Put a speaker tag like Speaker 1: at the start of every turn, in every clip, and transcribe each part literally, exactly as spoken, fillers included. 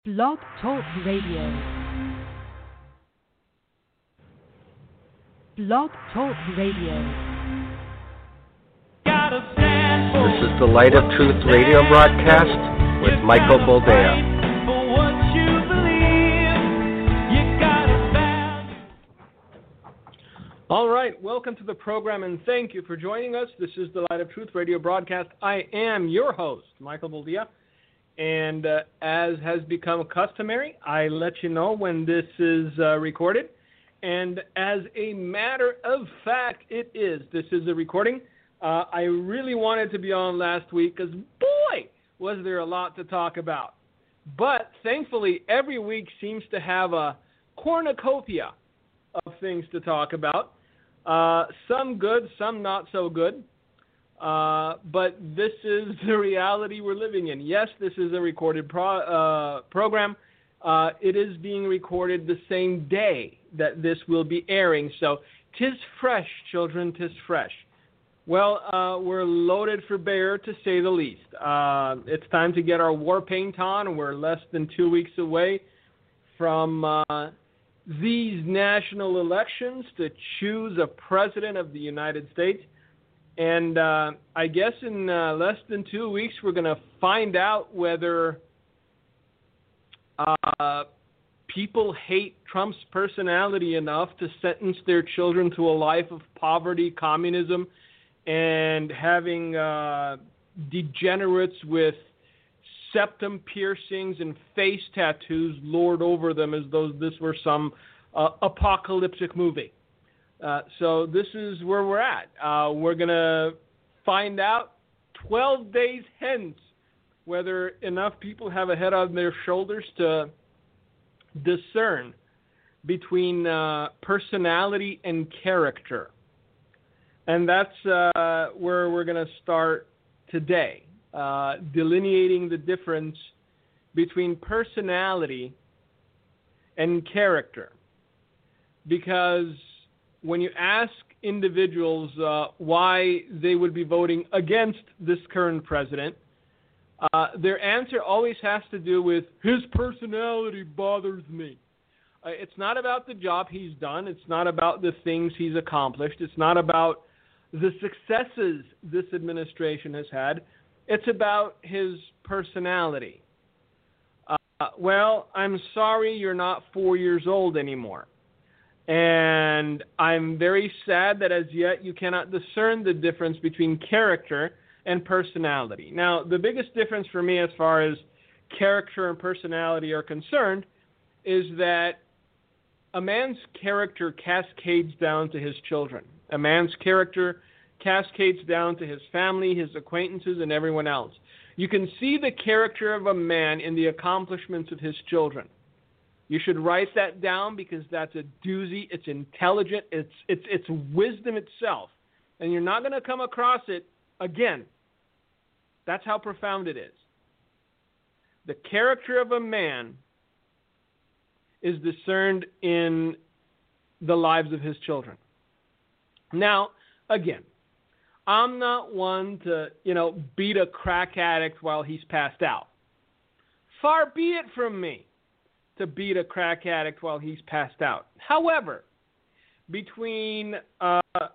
Speaker 1: Blog Talk Radio. Blog Talk Radio.
Speaker 2: This is the Light of Truth radio broadcast with Michael Boldea.
Speaker 3: All right, welcome to the program and thank you for joining us. This is the Light of Truth radio broadcast. I am your host, Michael Boldea. And uh, as has become customary, I let you know when this is uh, recorded. And as a matter of fact, it is. This is a recording. Uh, I really wanted to be on last week because, boy, was there a lot to talk about. But thankfully, every week seems to have a cornucopia of things to talk about. Uh, some good, some not so good. Uh, but this is the reality we're living in. Yes, this is a recorded pro- uh, program. Uh, it is being recorded the same day that this will be airing. So, tis fresh, children, tis fresh. Well, uh, we're loaded for bear, to say the least. Uh, it's time to get our war paint on. We're less than two weeks away from uh, these national elections to choose a president of the United States. And uh, I guess in uh, less than two weeks, we're going to find out whether uh, people hate Trump's personality enough to sentence their children to a life of poverty, communism, and having uh, degenerates with septum piercings and face tattoos lord over them as though this were some uh, apocalyptic movie. Uh, so this is where we're at. Uh, we're going to find out twelve days hence whether enough people have a head on their shoulders to discern between uh, personality and character. And that's uh, where we're going to start today, uh, delineating the difference between personality and character. Because when you ask individuals uh, why they would be voting against this current president, uh, their answer always has to do with his personality bothers me. Uh, it's not about the job he's done. It's not about the things he's accomplished. It's not about the successes this administration has had. It's about his personality. Uh, well, I'm sorry you're not four years old anymore. And I'm very sad that as yet you cannot discern the difference between character and personality. Now, the biggest difference for me as far as character and personality are concerned is that a man's character cascades down to his children. A man's character cascades down to his family, his acquaintances, and everyone else. You can see the character of a man in the accomplishments of his children. You should write that down because that's a doozy. It's intelligent. It's it's it's wisdom itself. And you're not going to come across it again. That's how profound it is. The character of a man is discerned in the lives of his children. Now, again, I'm not one to, you know, beat a crack addict while he's passed out. Far be it from me to beat a crack addict while he's passed out. However, between uh,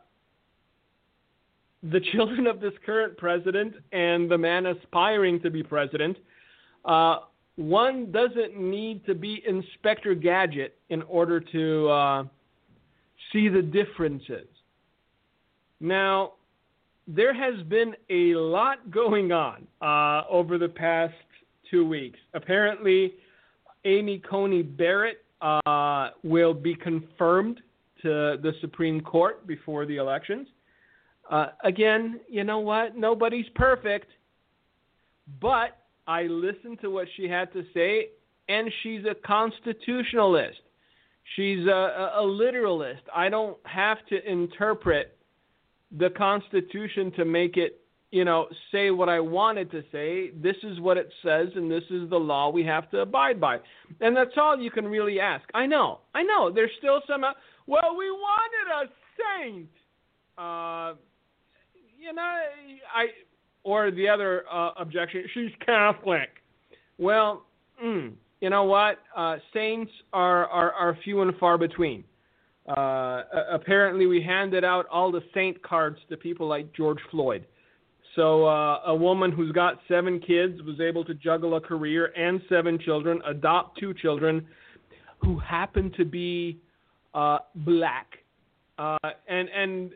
Speaker 3: the children of this current president and the man aspiring to be president, uh, one doesn't need to be Inspector Gadget in order to uh, see the differences. Now, there has been a lot going on uh, over the past two weeks. Apparently, Amy Coney Barrett uh, will be confirmed to the Supreme Court before the elections. Uh, again, you know what? Nobody's perfect. But I listened to what she had to say, and she's a constitutionalist. She's a, a, a literalist. I don't have to interpret the Constitution to make it, you know, say what I wanted to say. This is what it says, and this is the law we have to abide by. And that's all you can really ask. I know, I know. There's still some, uh, well, we wanted a saint. Uh, you know, I, or the other uh, objection, she's Catholic. Well, mm, you know what? Uh, saints are, are, are few and far between. Uh, apparently, we handed out all the saint cards to people like George Floyd. So uh, a woman who's got seven kids was able to juggle a career and seven children, adopt two children who happen to be uh, black. Uh, and and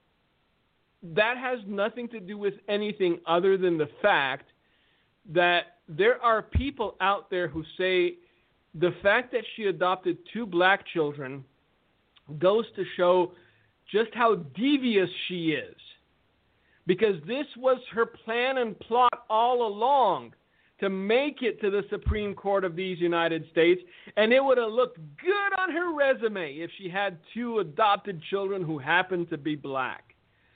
Speaker 3: that has nothing to do with anything other than the fact that there are people out there who say the fact that she adopted two black children goes to show just how devious she is. Because this was her plan and plot all along, to make it to the Supreme Court of these United States, and it would have looked good on her resume if she had two adopted children who happened to be black.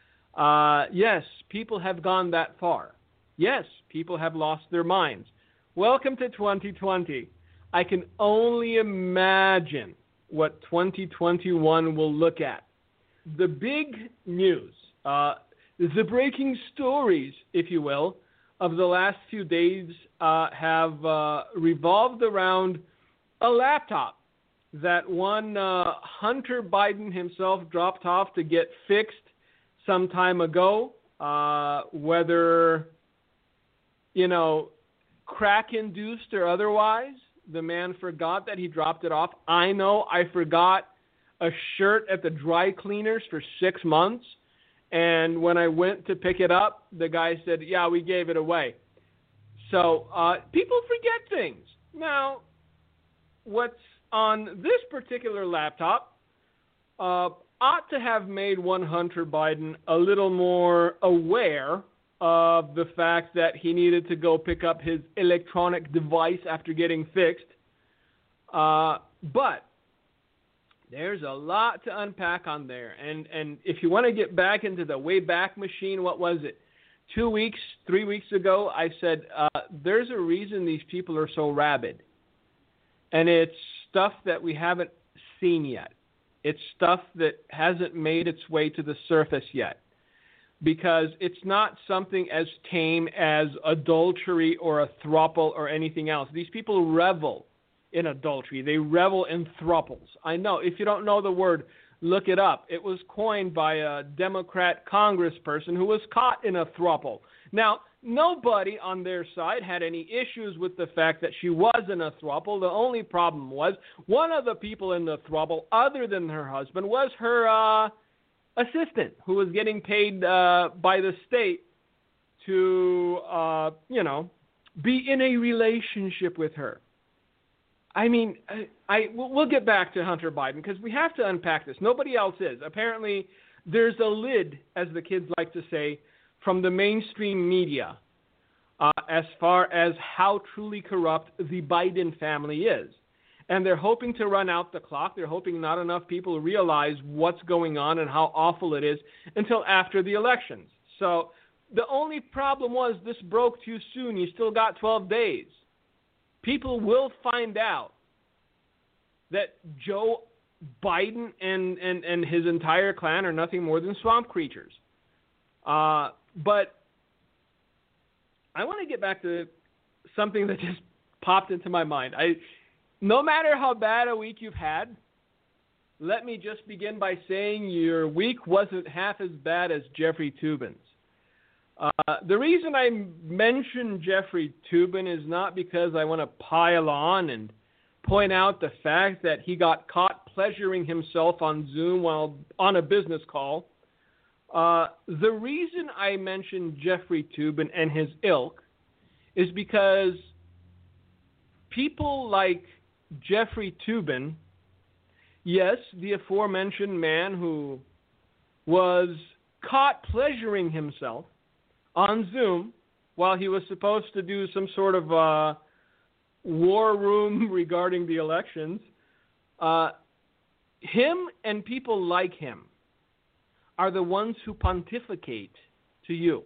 Speaker 3: Uh, yes, people have gone that far. Yes, people have lost their minds. Welcome to twenty twenty. I can only imagine what twenty twenty-one will look at. The big news, uh, the breaking stories, if you will, of the last few days uh, have uh, revolved around a laptop that one uh, Hunter Biden himself dropped off to get fixed some time ago. Uh, whether, you know, crack-induced or otherwise, the man forgot that he dropped it off. I know I forgot a shirt at the dry cleaners for six months. And when I went to pick it up, the guy said, yeah, we gave it away. So uh, people forget things. Now, what's on this particular laptop uh, ought to have made one Hunter Biden a little more aware of the fact that he needed to go pick up his electronic device after getting fixed. Uh, but there's a lot to unpack on there. And, and if you want to get back into the Wayback Machine, what was it? Two weeks, three weeks ago, I said, uh, there's a reason these people are so rabid. And it's stuff that we haven't seen yet. It's stuff that hasn't made its way to the surface yet. Because it's not something as tame as adultery or a throuple or anything else. These people revel in adultery. They revel in thruples. I know. If you don't know the word, look it up. It was coined by a Democrat congressperson who was caught in a thruple. Now, nobody on their side had any issues with the fact that she was in a thruple. The only problem was one of the people in the thruple, other than her husband, was her uh, assistant, who was getting paid uh, by the state to, uh, you know, be in a relationship with her. I mean, I, I we'll get back to Hunter Biden because we have to unpack this. Nobody else is. Apparently, there's a lid, as the kids like to say, from the mainstream media uh, as far as how truly corrupt the Biden family is. And they're hoping to run out the clock. They're hoping not enough people realize what's going on and how awful it is until after the elections. So the only problem was this broke too soon. You still got twelve days. People will find out that Joe Biden and, and, and his entire clan are nothing more than swamp creatures. Uh, but I want to get back to something that just popped into my mind. I, no matter how bad a week you've had, let me just begin by saying your week wasn't half as bad as Jeffrey Toobin's. Uh, the reason I mention Jeffrey Toobin is not because I want to pile on and point out the fact that he got caught pleasuring himself on Zoom while on a business call. Uh, the reason I mention Jeffrey Toobin and his ilk is because people like Jeffrey Toobin, yes, the aforementioned man who was caught pleasuring himself on Zoom while he was supposed to do some sort of uh, war room regarding the elections, uh, him and people like him are the ones who pontificate to you.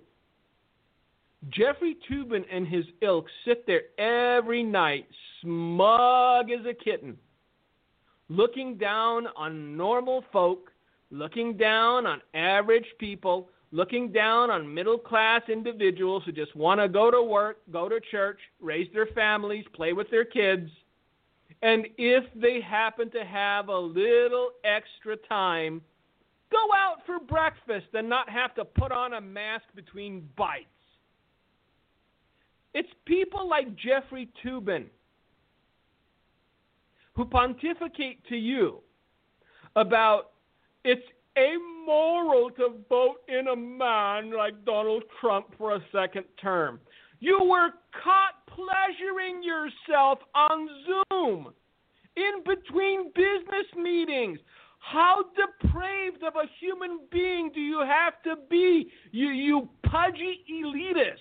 Speaker 3: Jeffrey Toobin and his ilk sit there every night, smug as a kitten, looking down on normal folk, looking down on average people, looking down on middle-class individuals who just want to go to work, go to church, raise their families, play with their kids, And if they happen to have a little extra time, go out for breakfast and not have to put on a mask between bites. It's people like Jeffrey Toobin who pontificate to you about it's amoral to vote in a man like Donald Trump for a second term. You were caught pleasuring yourself on Zoom in between business meetings. How depraved of a human being do you have to be, you, you pudgy elitist,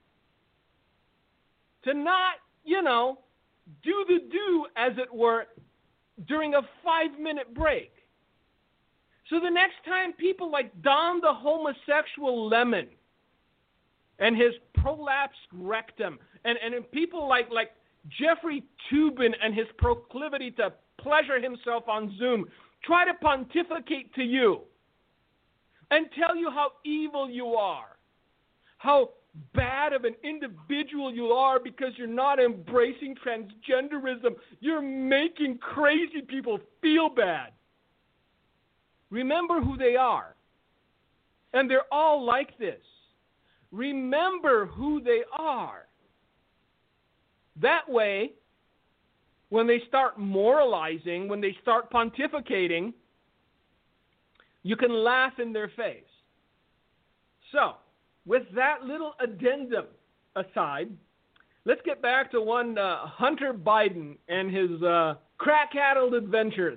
Speaker 3: to not, you know, do the do, as it were, during a five-minute break? So the next time people like Don the homosexual lemon and his prolapsed rectum, and, and people like, like Jeffrey Toobin and his proclivity to pleasure himself on Zoom try to pontificate to you and tell you how evil you are, how bad of an individual you are because you're not embracing transgenderism, you're making crazy people feel bad. Remember who they are. And they're all like this. Remember who they are. That way, when they start moralizing, when they start pontificating, you can laugh in their face. So, with that little addendum aside, let's get back to one uh, Hunter Biden and his uh, crack-addled adventures.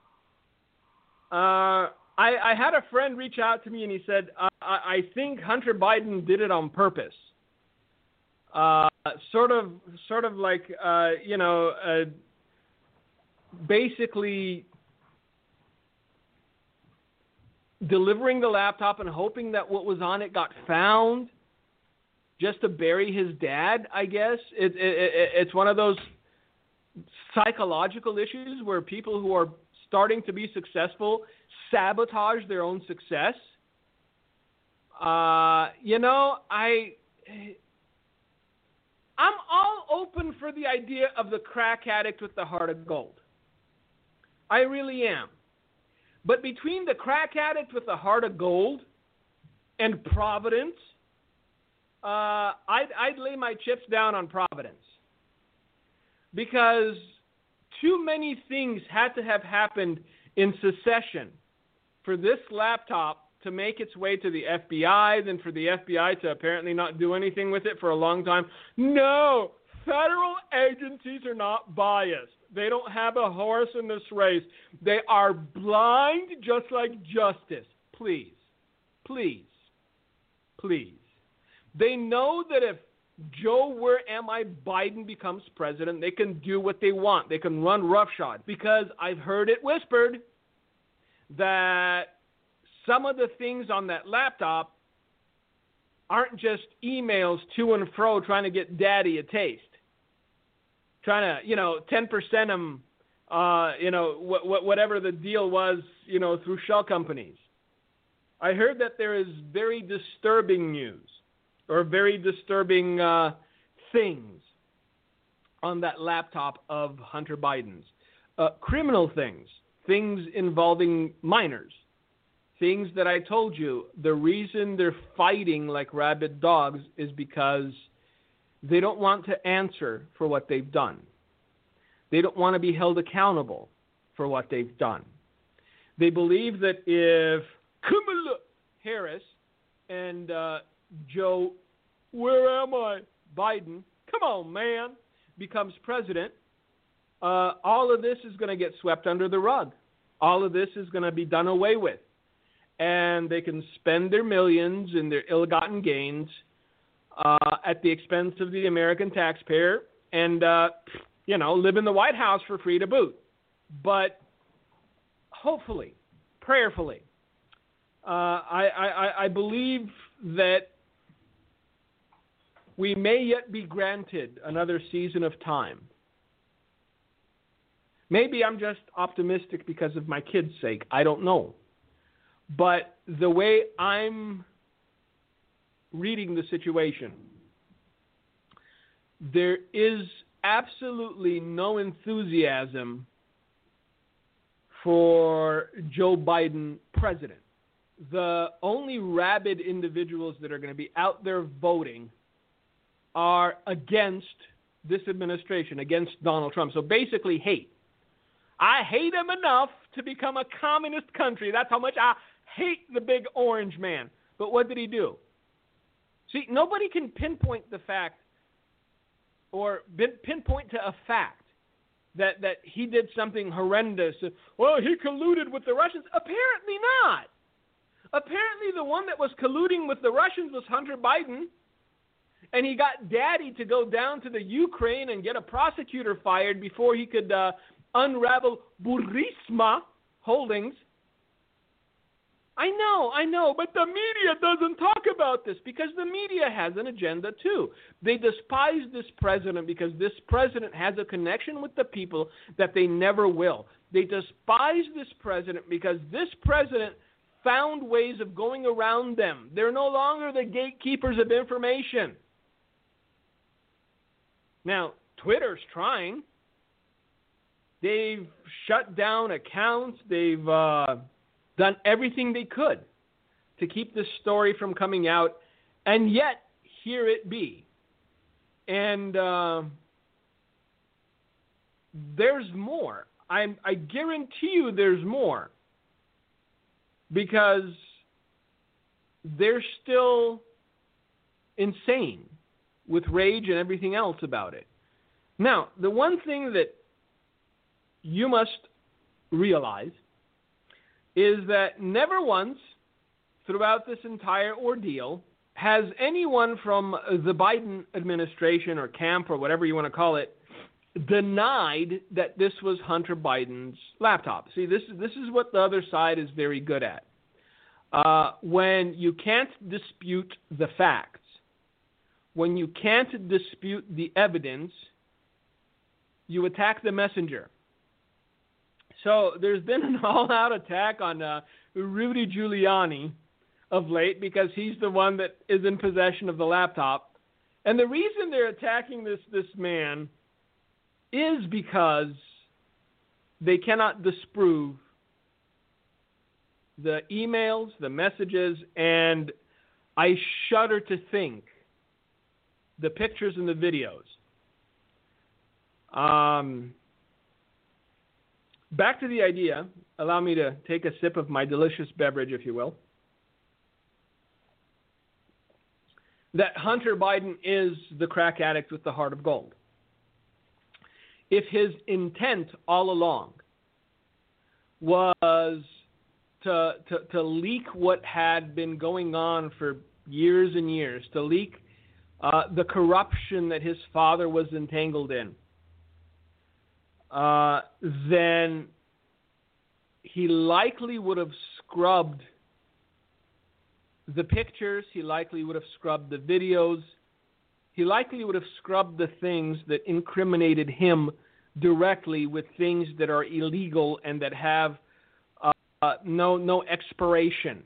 Speaker 3: Uh, I, I had a friend reach out to me and he said, I, I think Hunter Biden did it on purpose. Uh, sort of, sort of like, uh, you know, uh, basically delivering the laptop and hoping that what was on it got found just to bury his dad, I guess. It, it, it, it's one of those psychological issues where people who are starting to be successful sabotage their own success. Uh, you know, I, I'm all open for the idea of the crack addict with the heart of gold. I really am. But between the crack addict with the heart of gold and Providence, uh, I'd, I'd lay my chips down on Providence. Because too many things had to have happened in succession for this laptop to make its way to the F B I, then for the F B I to apparently not do anything with it for a long time. No, federal agencies are not biased. They don't have a horse in this race. They are blind just like justice. Please, please, please. They know that if Joe, where am I, Biden becomes president, they can do what they want. They can run roughshod. Because I've heard it whispered that some of the things on that laptop aren't just emails to and fro trying to get daddy a taste. Trying to, you know, ten percent them, uh, you know, wh- wh- whatever the deal was, you know, through shell companies. I heard that there is very disturbing news or very disturbing uh, things on that laptop of Hunter Biden's. Uh, criminal things, things involving minors, things that I told you, the reason they're fighting like rabid dogs is because they don't want to answer for what they've done. They don't want to be held accountable for what they've done. They believe that if Kamala Harris and uh, Joe, where am I, Biden, come on, man, becomes president, uh, all of this is going to get swept under the rug. All of this is going to be done away with. And they can spend their millions and their ill-gotten gains uh, at the expense of the American taxpayer and, uh, you know, live in the White House for free to boot. But hopefully, prayerfully, uh, I, I, I believe that we may yet be granted another season of time. Maybe I'm just optimistic because of my kids' sake. I don't know. But the way I'm reading the situation, there is absolutely no enthusiasm for Joe Biden president. The only rabid individuals that are going to be out there voting are against this administration, against Donald Trump. So basically hate. I hate him enough to become a communist country. That's how much I hate the big orange man. But what did he do? See, nobody can pinpoint the fact or pinpoint to a fact that, that he did something horrendous. Well, he colluded with the Russians. Apparently not. Apparently the one that was colluding with the Russians was Hunter Biden, and he got daddy to go down to the Ukraine and get a prosecutor fired before he could uh, unravel Burisma Holdings. I know, I know, but the media doesn't talk about this because the media has an agenda too. They despise this president because this president has a connection with the people that they never will. They despise this president because this president found ways of going around them. They're no longer the gatekeepers of information. Now, Twitter's trying. They've shut down accounts. They've uh, done everything they could to keep this story from coming out, and yet here it be. And uh, there's more. I'm, I guarantee you there's more, because they're still insane with rage and everything else about it. Now, the one thing that you must realize is that never once throughout this entire ordeal has anyone from the Biden administration or camp or whatever you want to call it denied that this was Hunter Biden's laptop. See, this is, this is what the other side is very good at. Uh, when you can't dispute the facts, when you can't dispute the evidence, you attack the messenger. So there's been an all-out attack on uh, Rudy Giuliani of late because he's the one that is in possession of the laptop. And the reason they're attacking this, this man is because they cannot disprove the emails, the messages, and I shudder to think the pictures and the videos. Um, back to the idea. Allow me to take a sip of my delicious beverage, if you will. That Hunter Biden is the crack addict with the heart of gold. If his intent all along was to, to, to leak what had been going on for years and years, to leak uh, the corruption that his father was entangled in, uh, then he likely would have scrubbed the pictures, he likely would have scrubbed the videos, he likely would have scrubbed the things that incriminated him directly with things that are illegal and that have uh, uh, no no expiration.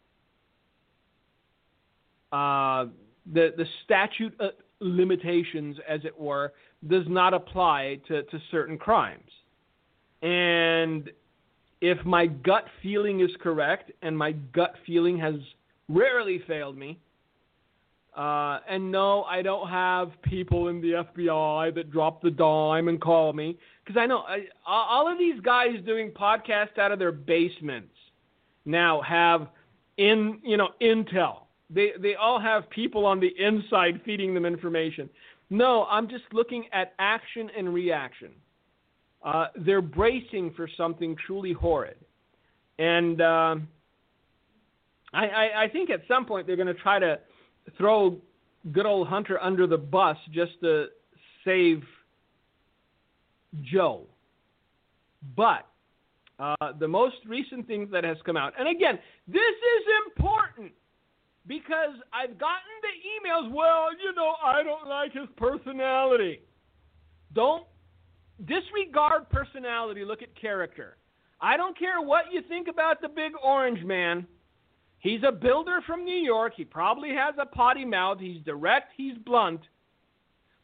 Speaker 3: Uh, the the statute of limitations, as it were, does not apply to, to certain crimes. And if my gut feeling is correct, and my gut feeling has rarely failed me, Uh, and no, I don't have people in the F B I that drop the dime and call me. Because I know I, all of these guys doing podcasts out of their basements now have in you know intel. They they all have people on the inside feeding them information. No, I'm just looking at action and reaction. Uh, they're bracing for something truly horrid. And uh, I, I, I think at some point they're going to try to throw good old Hunter under the bus just to save Joe. But uh, the most recent thing that has come out, and again, this is important because I've gotten the emails, well, you know, I don't like his personality. Don't disregard personality, look at character. I don't care what you think about the big orange man. He's a builder from New York. He probably has a potty mouth. He's direct. He's blunt.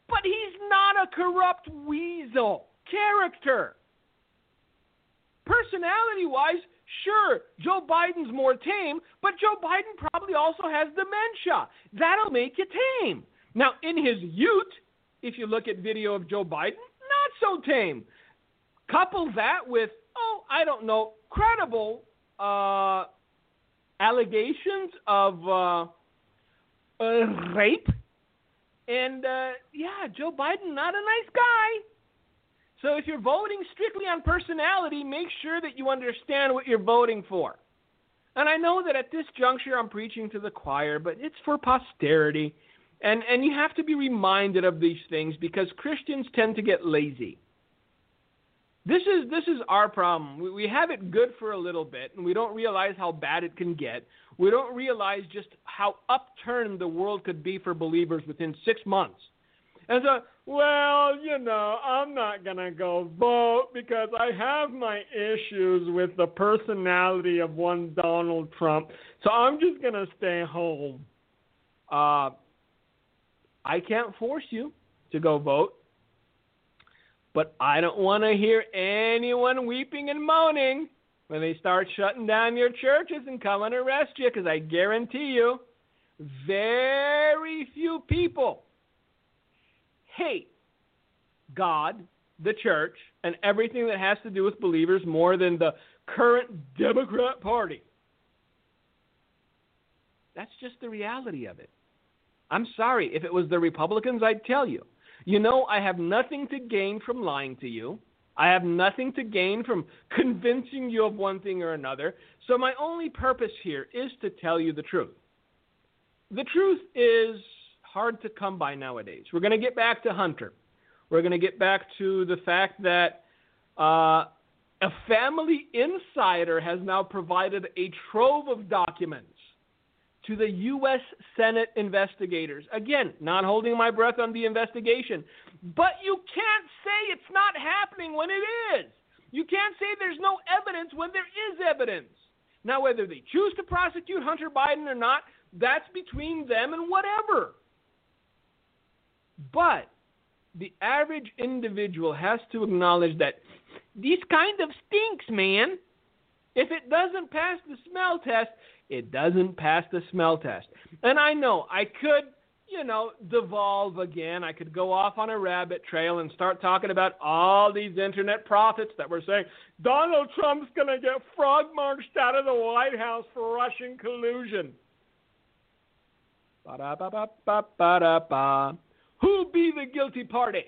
Speaker 3: But he's not a corrupt weasel character. Personality-wise, sure, Joe Biden's more tame, but Joe Biden probably also has dementia. That'll make you tame. Now, in his youth, if you look at video of Joe Biden, not so tame. Couple that with, oh, I don't know, credible uh, allegations of uh, uh, rape. And, uh, yeah, Joe Biden, not a nice guy. So if you're voting strictly on personality, make sure that you understand what you're voting for. And I know that at this juncture I'm preaching to the choir, but it's for posterity. And and you have to be reminded of these things because Christians tend to get lazy. This is this is our problem. We, we have it good for a little bit, and we don't realize how bad it can get. We don't realize just how upturned the world could be for believers within six months. And so, well, you know, I'm not going to go vote because I have my issues with the personality of one Donald Trump. So I'm just going to stay home. Uh, I can't force you to go vote. But I don't want to hear anyone weeping and moaning when they start shutting down your churches and come and arrest you, because I guarantee you, very few people hate God, the church, and everything that has to do with believers more than the current Democrat Party. That's just the reality of it. I'm sorry. If it was the Republicans, I'd tell you. You know, I have nothing to gain from lying to you. I have nothing to gain from convincing you of one thing or another. So my only purpose here is to tell you the truth. The truth is hard to come by nowadays. We're going to get back to Hunter. We're going to get back to the fact that uh, a family insider has now provided a trove of documents to the U S Senate investigators. Again, not holding my breath on the investigation. But you can't say it's not happening when it is. You can't say there's no evidence when there is evidence. Now, whether they choose to prosecute Hunter Biden or not, that's between them and whatever. But the average individual has to acknowledge that this kind of stinks, man. If it doesn't pass the smell test, it doesn't pass the smell test. And I know I could, you know, devolve again. I could go off on a rabbit trail and start talking about all these internet prophets that were saying Donald Trump's going to get frog-marched out of the White House for Russian collusion. Ba-da-ba-ba-ba-ba-da-ba. Who'll be the guilty party?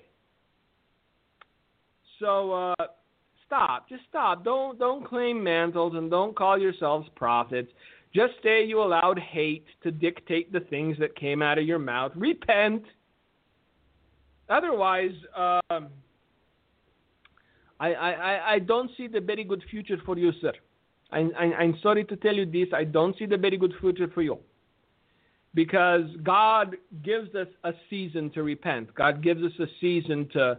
Speaker 3: So, uh, stop. Just stop. Don't, don't claim mantles and don't call yourselves prophets. Just say you allowed hate to dictate the things that came out of your mouth. Repent. Otherwise, um, I, I, I don't see the very good future for you, sir. I, I, I'm sorry to tell you this. I don't see the very good future for you. Because God gives us a season to repent. God gives us a season to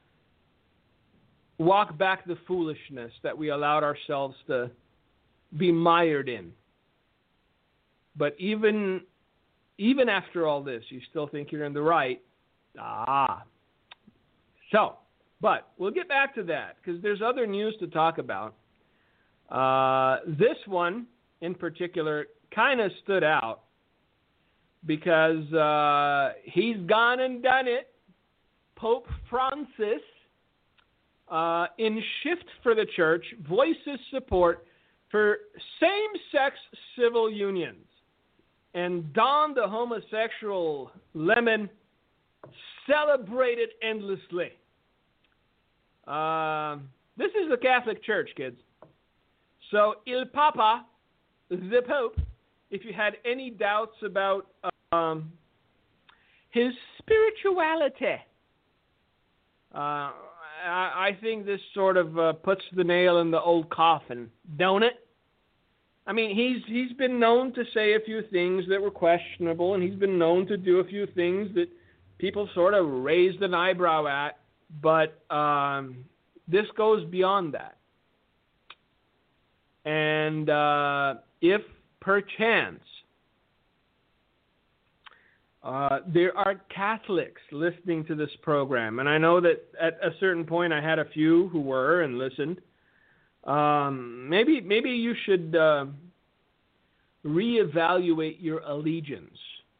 Speaker 3: walk back the foolishness that we allowed ourselves to be mired in. But even even after all this, you still think you're in the right. Ah. So, but we'll get back to that because there's other news to talk about. Uh, this one in particular kind of stood out because uh, he's gone and done it. Pope Francis, uh, in Shift for the Church, voices support for same-sex civil unions. And Don the homosexual lemon celebrated endlessly. Uh, this is the Catholic Church, kids. So Il Papa, the Pope, if you had any doubts about um, his spirituality, uh, I, I think this sort of uh, puts the nail in the old coffin, don't it? I mean, he's he's been known to say a few things that were questionable, and he's been known to do a few things that people sort of raised an eyebrow at, but um, this goes beyond that. And uh, if perchance Uh, there are Catholics listening to this program, and I know that at a certain point I had a few who were and listened. Um, maybe maybe you should uh, reevaluate your allegiance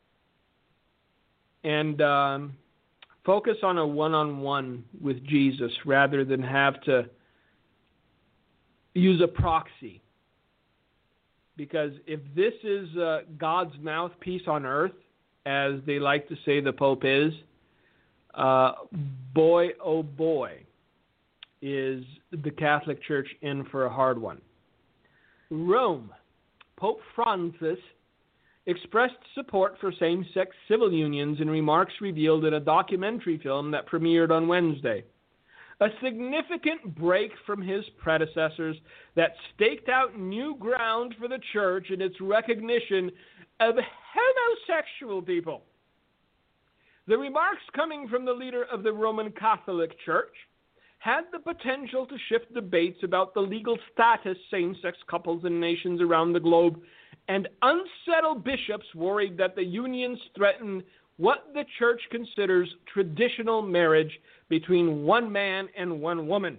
Speaker 3: and um, focus on a one-on-one with Jesus rather than have to use a proxy. Because if this is uh, God's mouthpiece on earth, as they like to say the Pope is, uh, boy, oh boy, is the Catholic Church in for a hard one. Rome. Pope Francis expressed support for same-sex civil unions in remarks revealed in a documentary film that premiered on Wednesday. A significant break from his predecessors that staked out new ground for the Church in its recognition of homosexual people. The remarks coming from the leader of the Roman Catholic Church had the potential to shift debates about the legal status same-sex couples in nations around the globe, and unsettle bishops worried that the unions threaten what the Church considers traditional marriage between one man and one woman.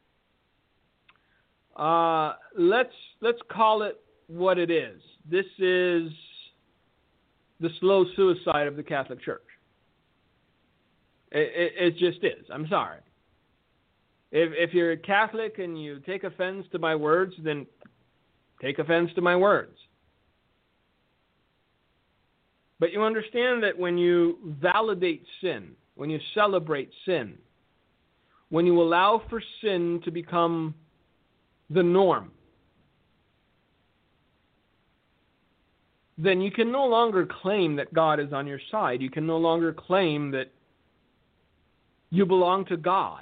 Speaker 3: Uh, let's let's call it what it is. This is the slow suicide of the Catholic Church. It, it, it just is. I'm sorry. If, if you're a Catholic and you take offense to my words, then take offense to my words. But you understand that when you validate sin, when you celebrate sin, when you allow for sin to become the norm, then you can no longer claim that God is on your side. You can no longer claim that you belong to God.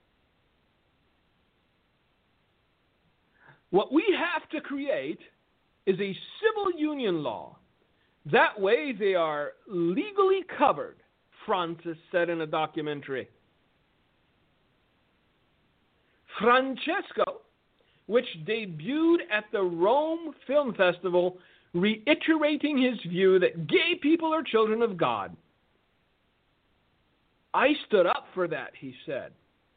Speaker 3: What we have to create is a civil union law. That way they are legally covered, Francis said in a documentary. Francesco, which debuted at the Rome Film Festival, reiterating his view that gay people are children of God. I stood up for that, he said.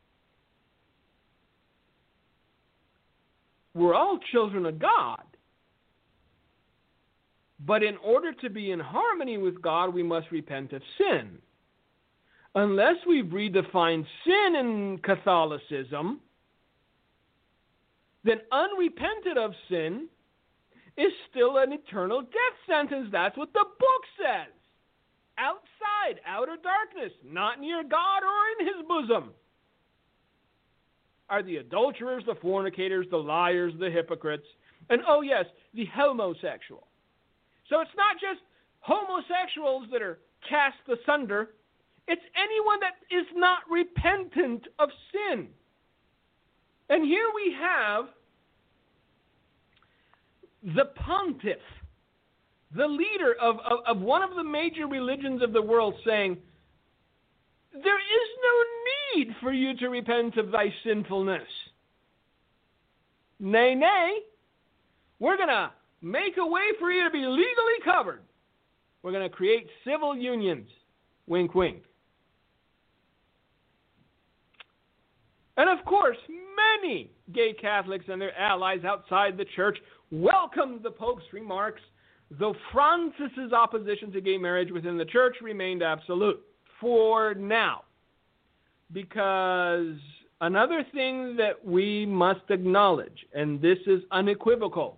Speaker 3: We're all children of God. But in order to be in harmony with God, we must repent of sin. Unless we've redefined sin in Catholicism, then unrepented of sin is still an eternal death sentence. That's what the book says. Outside, outer darkness, not near God or in his bosom, are the adulterers, the fornicators, the liars, the hypocrites, and oh yes, the homosexual. So it's not just homosexuals that are cast asunder. It's anyone that is not repentant of sin. And here we have the pontiff, the leader of, of, of one of the major religions of the world, saying, there is no need for you to repent of thy sinfulness. Nay, nay, we're going to make a way for you to be legally covered. We're going to create civil unions. Wink, wink. And of course, many gay Catholics and their allies outside the Church welcomed the Pope's remarks, though Francis's opposition to gay marriage within the Church remained absolute for now. Because another thing that we must acknowledge, and this is unequivocal,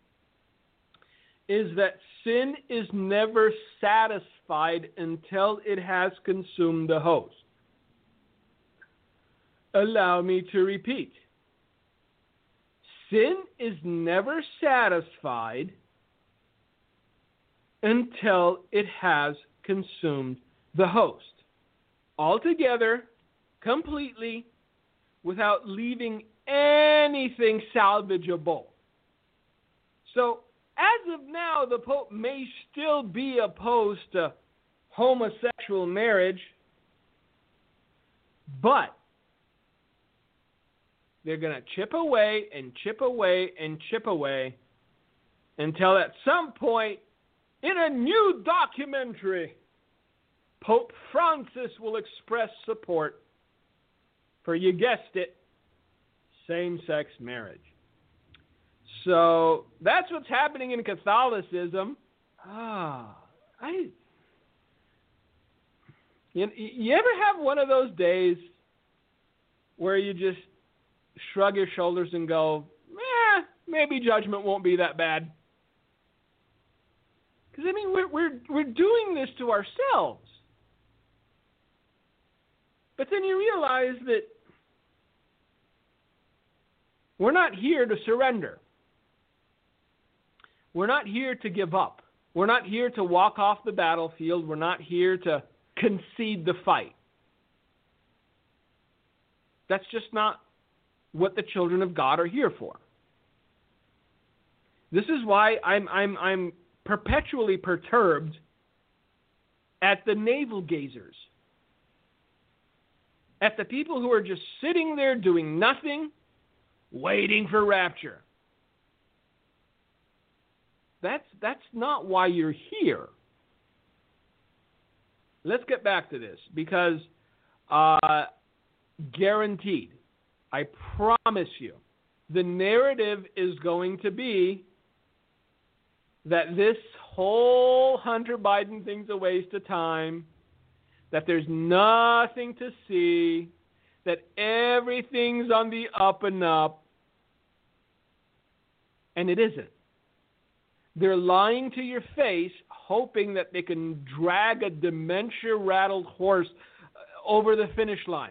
Speaker 3: is that sin is never satisfied until it has consumed the host. Allow me to repeat. Sin is never satisfied until it has consumed the host. Altogether, completely, without leaving anything salvageable. So, as of now, the Pope may still be opposed to homosexual marriage, but they're going to chip away and chip away and chip away until at some point in a new documentary Pope Francis will express support for, you guessed it, same-sex marriage. So that's what's happening in Catholicism. Ah, I. You, you ever have one of those days where you just shrug your shoulders and go, eh, maybe judgment won't be that bad? Because I mean, we're we're we're doing this to ourselves. But then you realize that we're not here to surrender. We're not here to give up. We're not here to walk off the battlefield. We're not here to concede the fight. That's just not what the children of God are here for. This is why I'm I'm I'm perpetually perturbed at the navel gazers, at the people who are just sitting there doing nothing, waiting for rapture. That's that's not why you're here. Let's get back to this, because uh, guaranteed, I promise you, the narrative is going to be that this whole Hunter Biden thing's a waste of time, that there's nothing to see, that everything's on the up and up, and it isn't. They're lying to your face, hoping that they can drag a dementia-rattled horse over the finish line.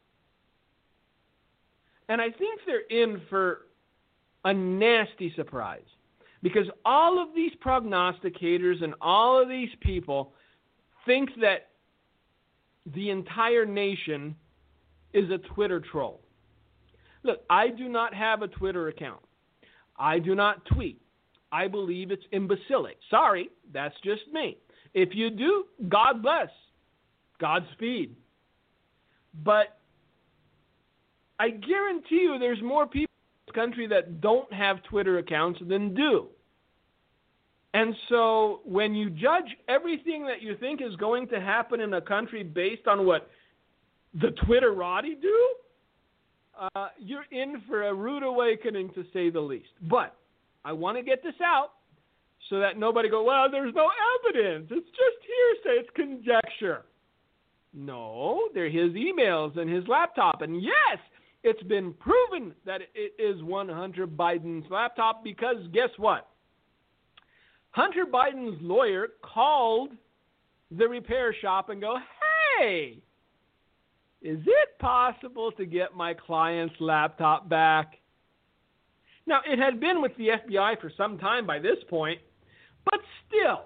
Speaker 3: And I think they're in for a nasty surprise, because all of these prognosticators and all of these people think that the entire nation is a Twitter troll. Look, I do not have a Twitter account. I do not tweet. I believe it's imbecilic. Sorry, that's just me. If you do, God bless. Godspeed. But I guarantee you there's more people in this country that don't have Twitter accounts than do. And so when you judge everything that you think is going to happen in a country based on what the Twitterati do, uh, you're in for a rude awakening, to say the least. But I want to get this out so that nobody go, well, there's no evidence. It's just hearsay. It's conjecture. No, they're his emails and his laptop. And yes, it's been proven that it is one Hunter Biden's laptop, because guess what? Hunter Biden's lawyer called the repair shop and go, hey, is it possible to get my client's laptop back? Now, it had been with the F B I for some time by this point, but still,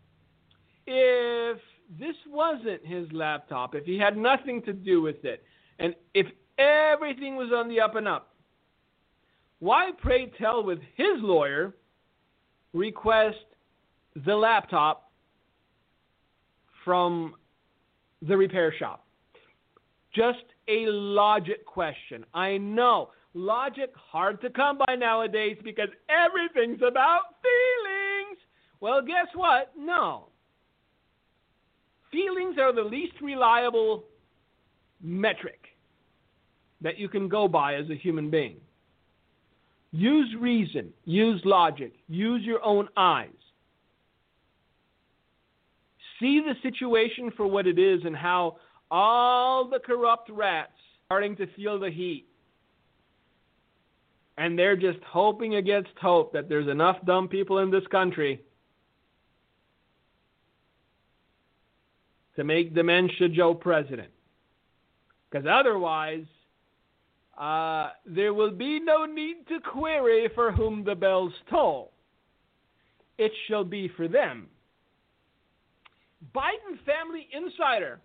Speaker 3: if this wasn't his laptop, if he had nothing to do with it, and if everything was on the up and up, why, pray tell, with his lawyer, request the laptop from the repair shop? Just a logic question. I know. Logic hard to come by nowadays because everything's about feelings. Well, guess what? No. Feelings are the least reliable metric that you can go by as a human being. Use reason. Use logic. Use your own eyes. See the situation for what it is and how all the corrupt rats are starting to feel the heat. And they're just hoping against hope that there's enough dumb people in this country to make Dementia Joe president. Because otherwise, uh, there will be no need to query for whom the bells toll. It shall be for them. Biden family insider,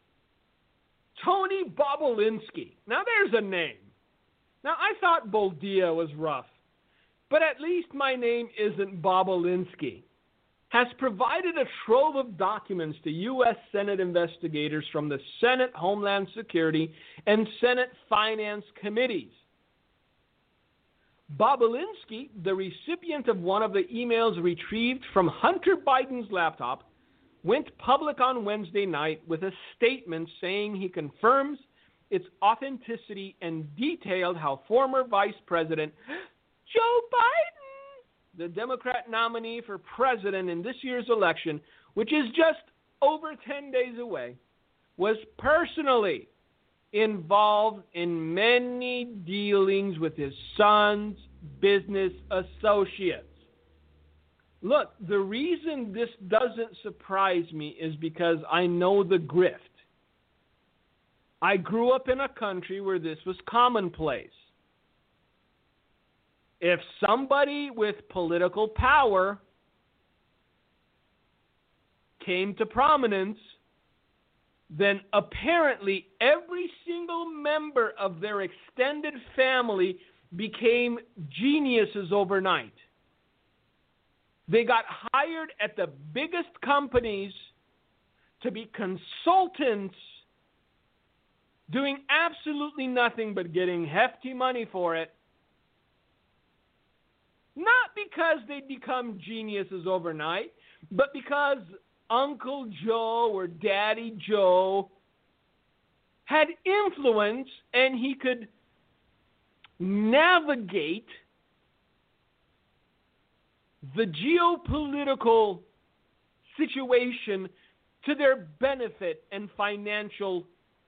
Speaker 3: Tony Bobulinski. Now there's a name. Now, I thought Boldia was rough, but at least my name isn't Bobulinski. Has provided a trove of documents to U S Senate investigators from the Senate Homeland Security and Senate Finance Committees. Bobulinski, the recipient of one of the emails retrieved from Hunter Biden's laptop, went public on Wednesday night with a statement saying he confirms its authenticity and detailed how former Vice President Joe Biden, the Democrat nominee for president in this year's election, which is just over ten days away, was personally involved in many dealings with his son's business associates. Look, the reason this doesn't surprise me is because I know the grift. I grew up in a country where this was commonplace. If somebody with political power came to prominence, then apparently every single member of their extended family became geniuses overnight. They got hired at the biggest companies to be consultants, doing absolutely nothing but getting hefty money for it. Not because they become geniuses overnight, but because Uncle Joe or Daddy Joe had influence and he could navigate the geopolitical situation to their benefit and financial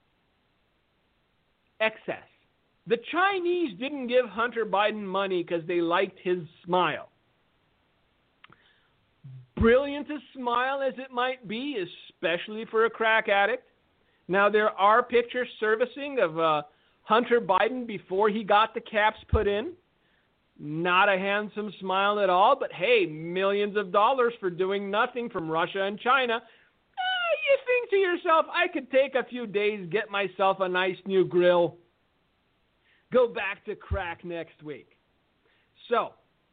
Speaker 3: excess. The Chinese didn't give Hunter Biden money because they liked his smile. Brilliant a smile as it might be, especially for a crack addict. Now, there are pictures surfacing of uh, Hunter Biden before he got the caps put in. Not a handsome smile at all, but hey, millions of dollars for doing nothing from Russia and China. Eh, you think to yourself, I could take a few days, get myself a nice new grill, go back to crack next week. So,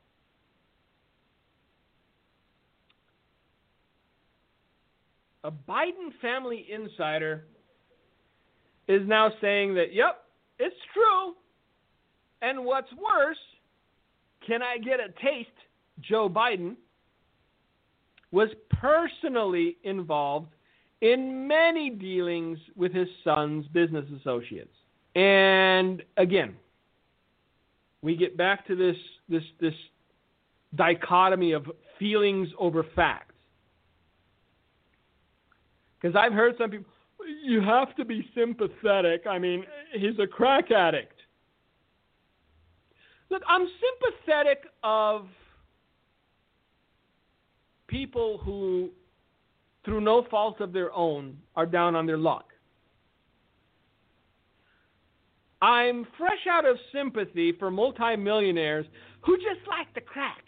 Speaker 3: a Biden family insider is now saying that, yep, it's true. And what's worse, can I get a taste? Joe Biden was personally involved in many dealings with his son's business associates. And again, we get back to this this this dichotomy of feelings over facts. Because I've heard some people, you have to be sympathetic. I mean, he's a crack addict. Look, I'm sympathetic of people who, through no fault of their own, are down on their luck. I'm fresh out of sympathy for multimillionaires who just like the crack,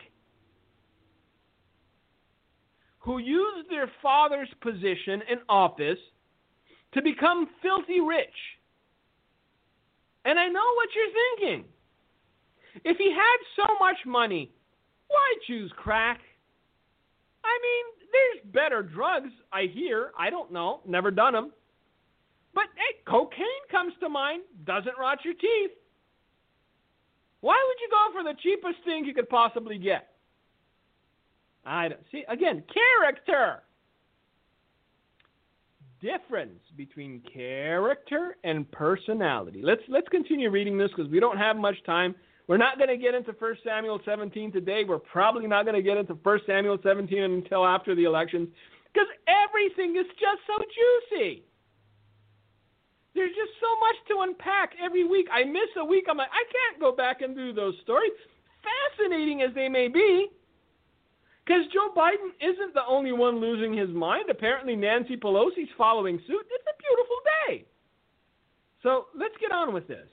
Speaker 3: who use their father's position in office to become filthy rich. And I know what you're thinking. If he had so much money, why choose crack? I mean, there's better drugs, I hear. I don't know. Never done them. But, hey, cocaine comes to mind. Doesn't rot your teeth. Why would you go for the cheapest thing you could possibly get? I don't see. Again, character. Difference between character and personality. Let's let's continue reading this because we don't have much time. We're not going to get into First Samuel seventeen today. We're probably not going to get into First Samuel seventeen until after the elections because everything is just so juicy. There's just so much to unpack every week. I miss a week. I'm like, I can't go back and do those stories, fascinating as they may be, because Joe Biden isn't the only one losing his mind. Apparently Nancy Pelosi's following suit. It's a beautiful day. So let's get on with this.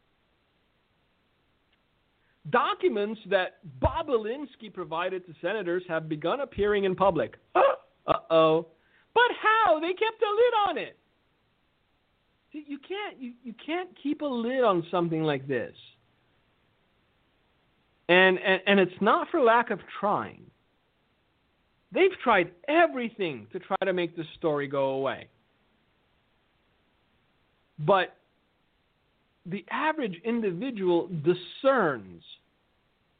Speaker 3: Documents that Bobulinski provided to senators have begun appearing in public. Uh-oh. But how? They kept a lid on it. See, you can't you, you can't keep a lid on something like this. And, and and it's not for lack of trying. They've tried everything to try to make this story go away. But the average individual discerns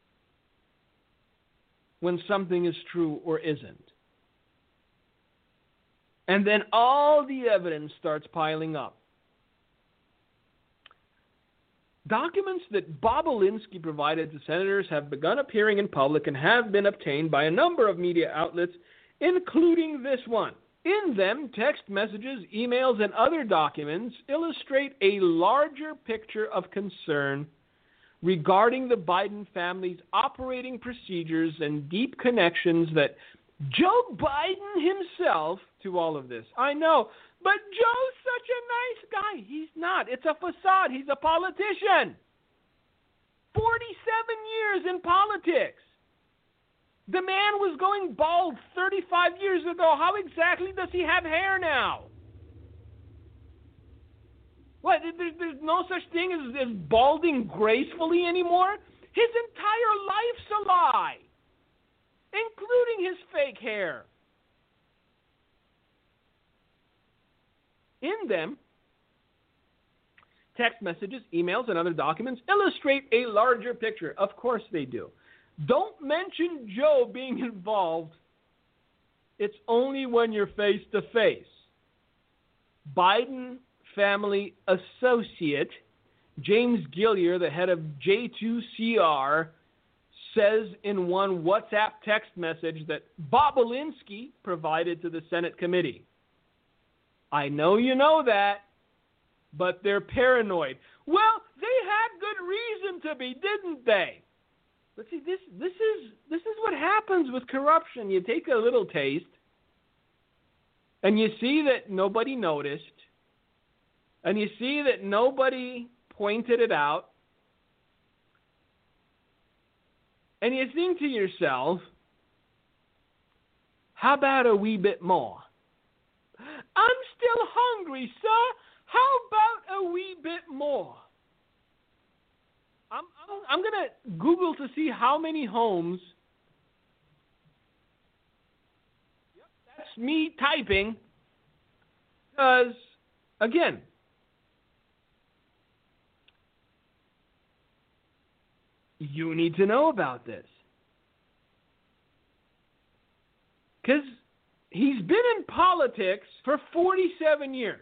Speaker 3: when something is true or isn't. And then all the evidence starts piling up. Documents that Bobulinski provided to senators have begun appearing in public and have been obtained by a number of media outlets, including this one. In them, text messages, emails, and other documents illustrate a larger picture of concern regarding the Biden family's operating procedures and deep connections that Joe Biden himself to all of this. I know, but Joe's such a nice guy. He's not. It's a facade. He's a politician. forty-seven years in politics. The man was going bald thirty-five years ago. How exactly does he have hair now? What, there's, there's no such thing as, as balding gracefully anymore? His entire life's a lie, including his fake hair. In them, text messages, emails, and other documents illustrate a larger picture. Of course they do. Don't mention Joe being involved. It's only when you're face to face. Biden family associate James Gillier, the head of J two C R, says in one WhatsApp text message that Bobulinski provided to the Senate committee. I know you know that, but they're paranoid. Well, they had good reason to be, didn't they? But see, this this is this is what happens with corruption. You take a little taste, and you see that nobody noticed, and you see that nobody pointed it out, and you think to yourself, how about a wee bit more? I'm still hungry, sir. How about a wee bit more? I'm I'm, I'm going to Google to see how many homes. Yep, that's me typing. Because, again, you need to know about this. Because he's been in politics for forty-seven years.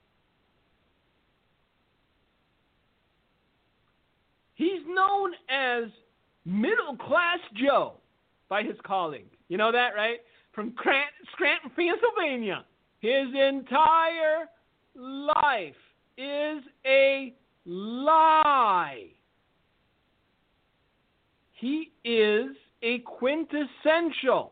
Speaker 3: He's known as Middle Class Joe by his colleagues. You know that, right? From Scranton, Pennsylvania. His entire life is a lie. He is a quintessential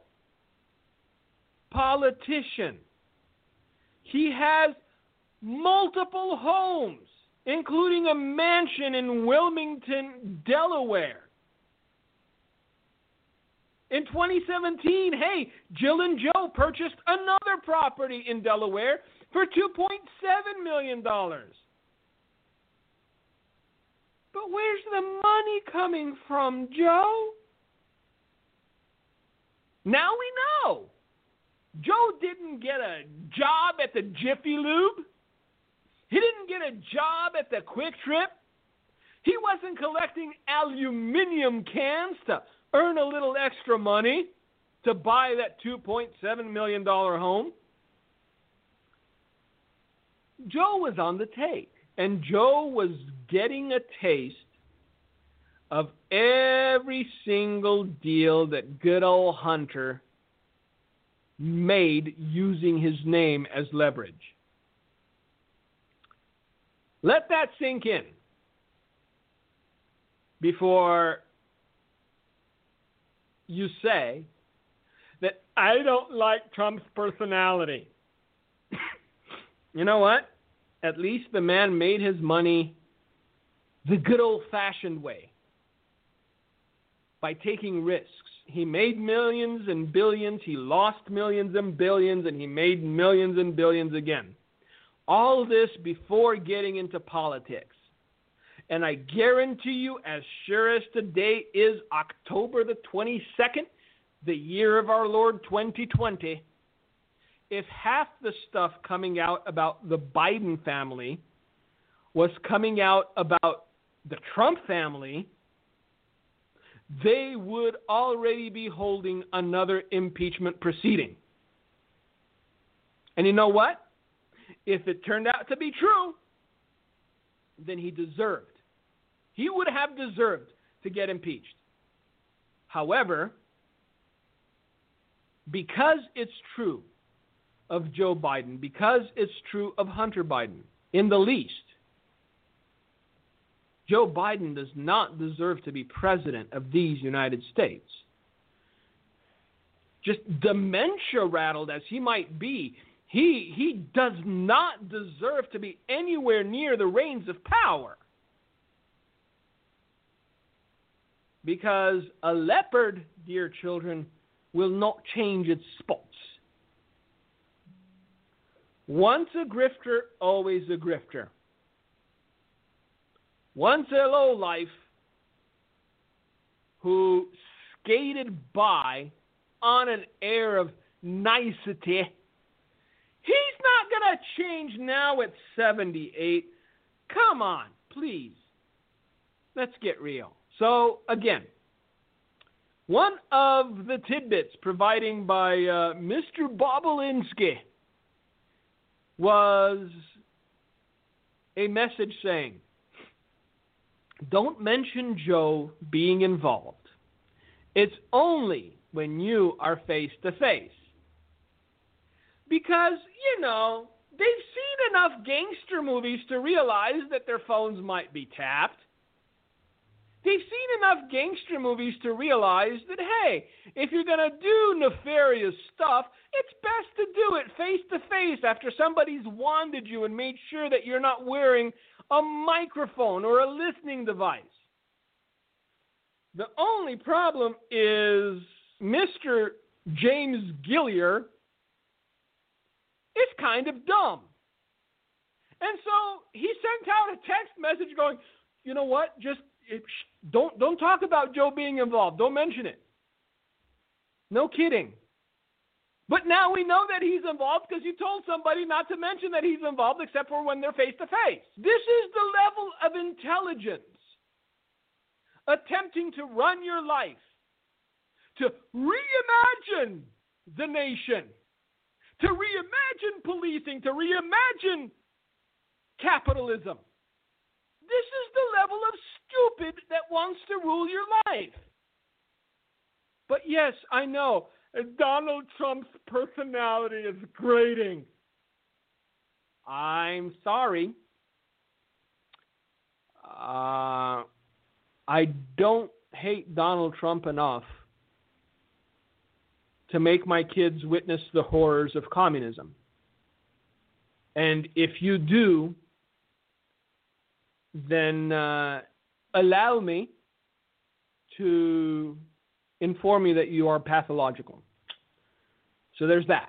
Speaker 3: politician. He has multiple homes, including a mansion in Wilmington, Delaware. In twenty seventeen, hey, Jill and Joe purchased another property in Delaware for two point seven million dollars. But where's the money coming from, Joe? Now we know. Joe didn't get a job at the Jiffy Lube. He didn't get a job at the Quick Trip. He wasn't collecting aluminum cans to earn a little extra money to buy that two point seven million dollars home. Joe was on the take, and Joe was getting a taste of every single deal that good old Hunter made using his name as leverage. Let that sink in before you say that I don't like Trump's personality. You know what? At least the man made his money the good old-fashioned way, by taking risks. He made millions and billions, he lost millions and billions, and he made millions and billions again. All this before getting into politics. And I guarantee you, as sure as today is October the twenty-second, the year of our Lord twenty twenty, if half the stuff coming out about the Biden family was coming out about the Trump family, they would already be holding another impeachment proceeding. And you know what? If it turned out to be true, then he deserved. He would have deserved to get impeached. However, because it's true of Joe Biden, because it's true of Hunter Biden, in the least, Joe Biden does not deserve to be president of these United States. Just dementia-rattled as he might be, he, he does not deserve to be anywhere near the reins of power. Because a leopard, dear children, will not change its spots. Once a grifter, always a grifter. Once a lowlife who skated by on an air of nicety, he's not going to change now at seventy-eight. Come on, please. Let's get real. So, again, one of the tidbits providing by uh, Mister Bobulinski was a message saying, don't mention Joe being involved. It's only when you are face-to-face. Because, you know, they've seen enough gangster movies to realize that their phones might be tapped. They've seen enough gangster movies to realize that, hey, if you're going to do nefarious stuff, it's best to do it face-to-face after somebody's wanded you and made sure that you're not wearing a microphone or a listening device. The only problem is Mister James Gillier is kind of dumb. And so he sent out a text message going, you know what, just It, don't don't talk about Joe being involved. Don't mention it. No kidding. But now we know that he's involved because you told somebody not to mention that he's involved except for when they're face-to-face. This is the level of intelligence attempting to run your life, to reimagine the nation, to reimagine policing, to reimagine capitalism. This is the level of stupid that wants to rule your life. But yes, I know, Donald Trump's personality is grating. I'm sorry. Uh, I don't hate Donald Trump enough to make my kids witness the horrors of communism. And if you do, then uh, allow me to inform you that you are pathological. So there's that.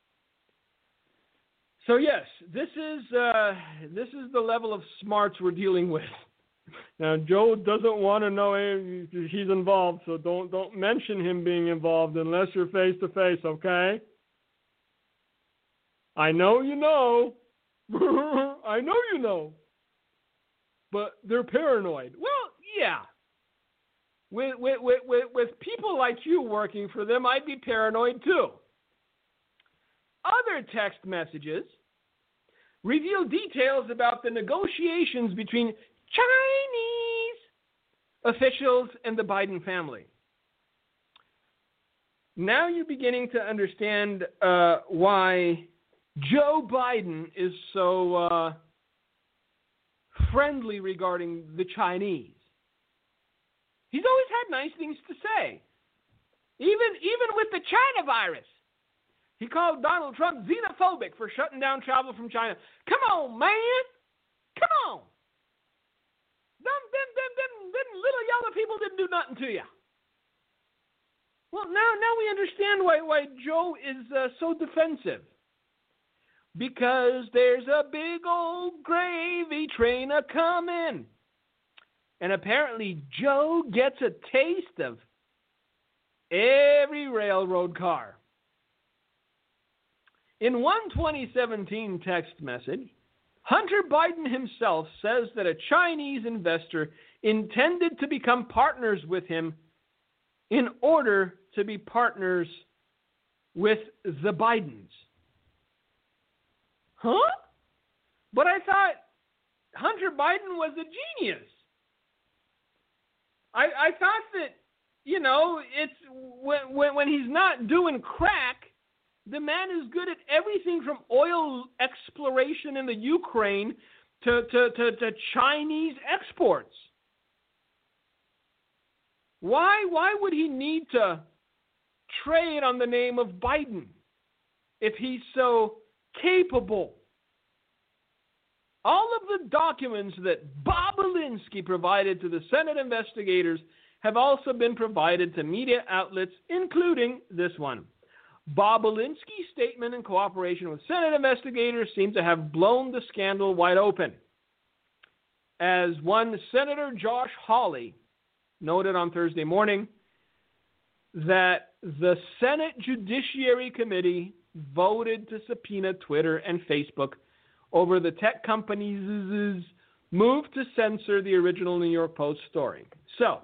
Speaker 3: So yes, this is uh, this is the level of smarts we're dealing with. Now Joe doesn't want to know he's involved, so don't don't mention him being involved unless you're face to face, okay? I know you know. I know you know. But they're paranoid. Well, yeah. With, with, with, with people like you working for them, I'd be paranoid too. Other text messages reveal details about the negotiations between Chinese officials and the Biden family. Now you're beginning to understand uh, why Joe Biden is so uh, friendly regarding the Chinese. He's always had nice things to say. Even, even with the China virus. He called Donald Trump xenophobic for shutting down travel from China. Come on, man. Come on. Them, them, them, them, them little yellow people didn't do nothing to you. Well, now, now we understand why, why Joe is uh, so defensive. Because there's a big old gravy train a-coming. And apparently Joe gets a taste of every railroad car. In one twenty seventeen text message, Hunter Biden himself says that a Chinese investor intended to become partners with him in order to be partners with the Bidens. Huh? But I thought Hunter Biden was a genius. I, I thought that, you know, it's when, when, when he's not doing crack, the man is good at everything from oil exploration in the Ukraine to, to, to, to Chinese exports. Why, why would he need to trade on the name of Biden if he's so capable? All of the documents that Bob Alinsky provided to the Senate investigators have also been provided to media outlets, including this one. Bob Alinsky's statement in cooperation with Senate investigators seems to have blown the scandal wide open. As one Senator Josh Hawley noted on Thursday morning, that the Senate Judiciary Committee voted to subpoena Twitter and Facebook over the tech companies' move to censor the original New York Post story. So,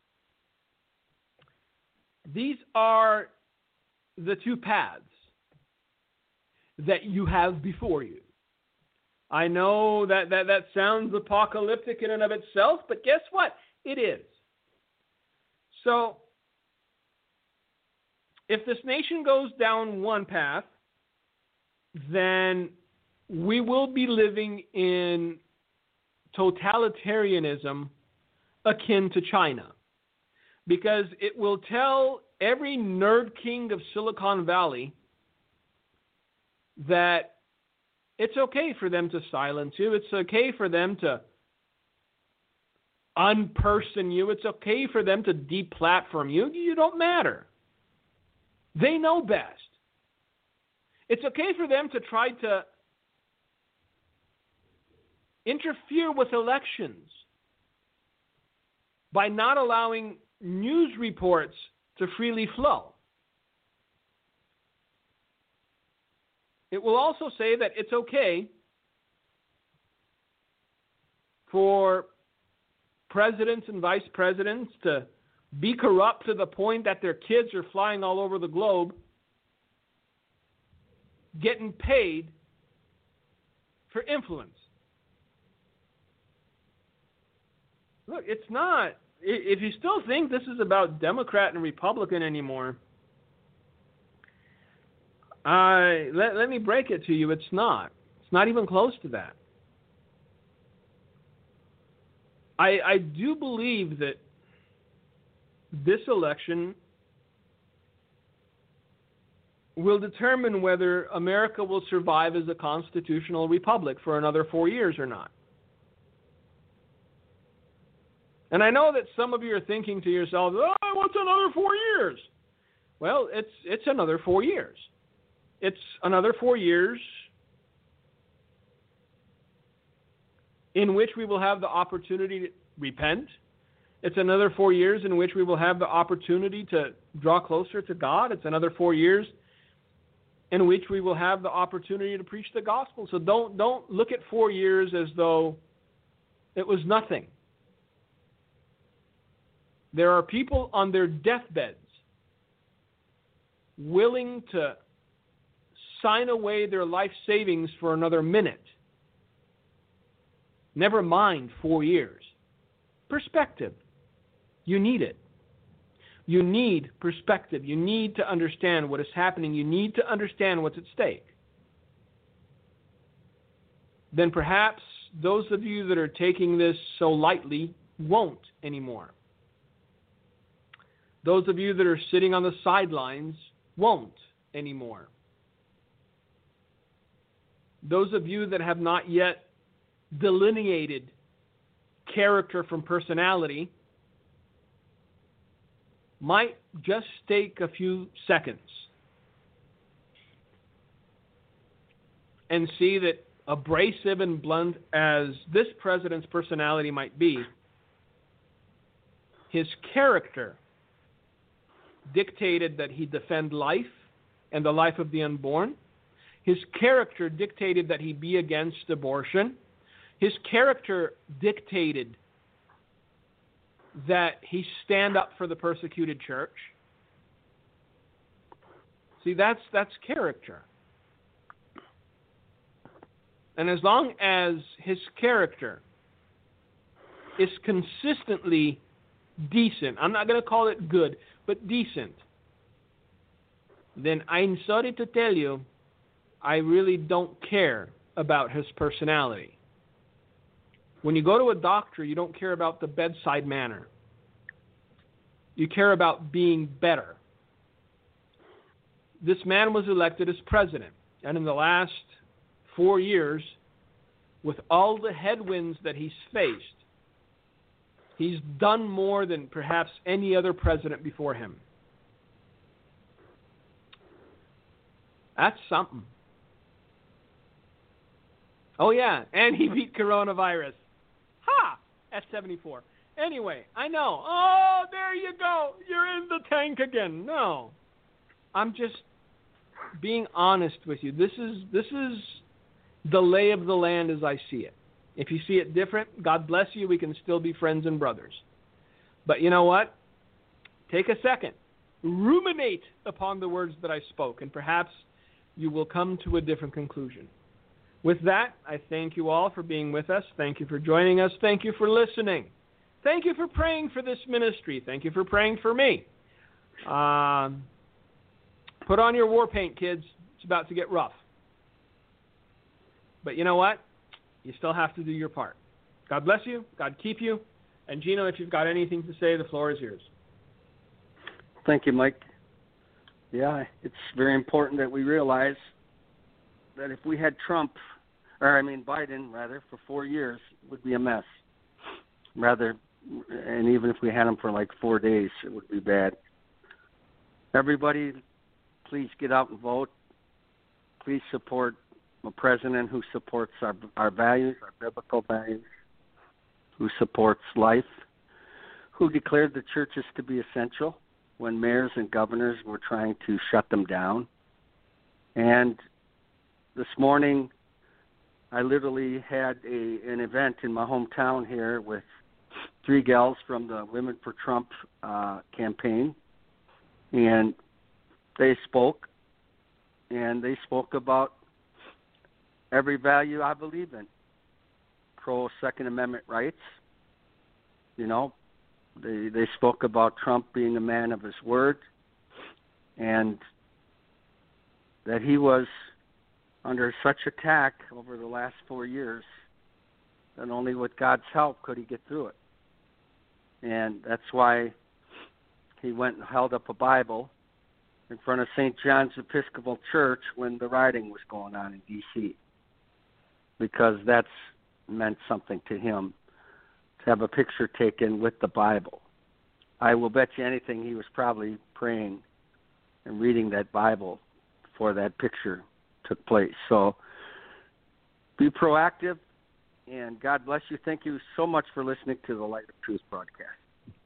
Speaker 3: these are the two paths that you have before you. I know that, that that sounds apocalyptic in and of itself, but guess what? It is. So, if this nation goes down one path, then we will be living in totalitarianism akin to China, because it will tell every nerd king of Silicon Valley that it's okay for them to silence you. It's okay for them to unperson you. It's okay for them to deplatform you. You don't matter. They know best. It's okay for them to try to interfere with elections by not allowing news reports to freely flow. It will also say that it's okay for presidents and vice presidents to be corrupt to the point that their kids are flying all over the globe, getting paid for influence. Look, it's not, if you still think this is about Democrat and Republican anymore, uh, let, let me break it to you, it's not. It's not even close to that. I, I do believe that this election will determine whether America will survive as a constitutional republic for another four years or not. And I know that some of you are thinking to yourselves, oh, what's another four years? Well, it's it's another four years. It's another four years in which we will have the opportunity to repent. It's another four years in which we will have the opportunity to draw closer to God. It's another four years in which we will have the opportunity to preach the gospel. So don't don't look at four years as though it was nothing. There are people on their deathbeds willing to sign away their life savings for another minute. Never mind four years. Perspective. You need it. You need perspective. You need to understand what is happening. You need to understand what's at stake. Then perhaps those of you that are taking this so lightly won't anymore. Those of you that are sitting on the sidelines won't anymore. Those of you that have not yet delineated character from personality might just take a few seconds and see that abrasive and blunt as this president's personality might be, his character dictated that he defend life and the life of the unborn. His character dictated that he be against abortion. His character dictated that he stand up for the persecuted church. See, that's that's character. And as long as his character is consistently decent, I'm not going to call it good, but decent, then I'm sorry to tell you, I really don't care about his personality. When you go to a doctor, you don't care about the bedside manner. You care about being better. This man was elected as president, and in the last four years, with all the headwinds that he's faced, he's done more than perhaps any other president before him. That's something. Oh, yeah, and he beat coronavirus. Ha! S seventy-four. Anyway, I know. Oh, there you go. You're in the tank again. No. I'm just being honest with you. This is this is the lay of the land as I see it. If you see it different, God bless you. We can still be friends and brothers. But you know what? Take a second. Ruminate upon the words that I spoke, and perhaps you will come to a different conclusion. With that, I thank you all for being with us. Thank you for joining us. Thank you for listening. Thank you for praying for this ministry. Thank you for praying for me. Um, put on your war paint, kids. It's about to get rough. But you know what? You still have to do your part. God bless you. God keep you. And Gino, if you've got anything to say, the floor is yours.
Speaker 2: Thank you, Mike. Yeah, it's very important that we realize that if we had Trump, or I mean Biden, rather, for four years, it would be a mess. Rather, and even if we had him for like four days, it would be bad. Everybody, please get out and vote. Please support a president who supports our our values, our biblical values, who supports life, who declared the churches to be essential when mayors and governors were trying to shut them down. And this morning, I literally had a an event in my hometown here with three gals from the Women for Trump uh, campaign, and they spoke, and they spoke about every value I believe in. Pro Second Amendment rights, you know, they they spoke about Trump being a man of his word, and that he was under such attack over the last four years that only with God's help could he get through it. And that's why he went and held up a Bible in front of Saint John's Episcopal Church when the rioting was going on in D C, because that's meant something to him to have a picture taken with the Bible. I will bet you anything he was probably praying and reading that Bible before that picture took place. So be proactive, and God bless you. Thank you so much for listening to the Light of Truth broadcast.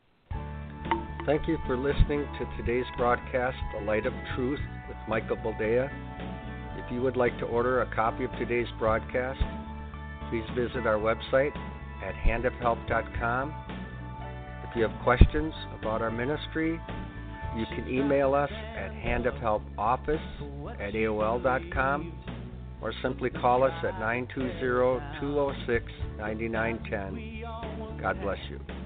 Speaker 4: Thank you for listening to today's broadcast, The Light of Truth with Michael Boldea. If you would like to order a copy of today's broadcast, please visit our website at hand of help dot com. If you have questions about our ministry, you can email us at handofhelpoffice at A O L dot com or simply call us at nine two zero, two zero six, nine nine one zero. God bless you.